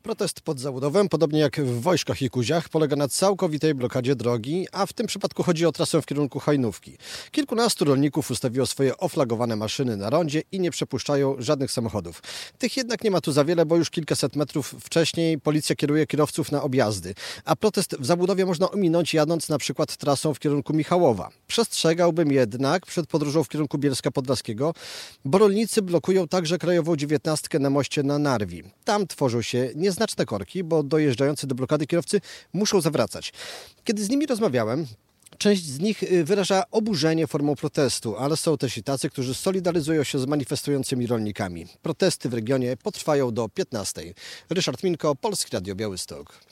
Protest pod Zabudowem, podobnie jak w Wojszkach i Kuziach, polega na całkowitej blokadzie drogi, a w tym przypadku chodzi o trasę w kierunku Hajnówki. Kilkunastu rolników ustawiło swoje oflagowane maszyny na rondzie i nie przepuszczają żadnych samochodów. Tych jednak nie ma tu za wiele, bo już kilkaset metrów wcześniej policja kieruje kierowców na objazdy, a protest w Zabudowie można ominąć jadąc na przykład trasą w kierunku Michałowa. Przestrzegałbym jednak przed podróżą w kierunku Bielska Podlaskiego, bo rolnicy blokują także krajową 19 na moście na Narwi. Tam tworzą się nieznaczne korki, bo dojeżdżający do blokady kierowcy muszą zawracać. Kiedy z nimi rozmawiałem, część z nich wyraża oburzenie formą protestu, ale są też i tacy, którzy solidaryzują się z manifestującymi rolnikami. Protesty w regionie potrwają do 15. Ryszard Minko, Polskie Radio Białystok.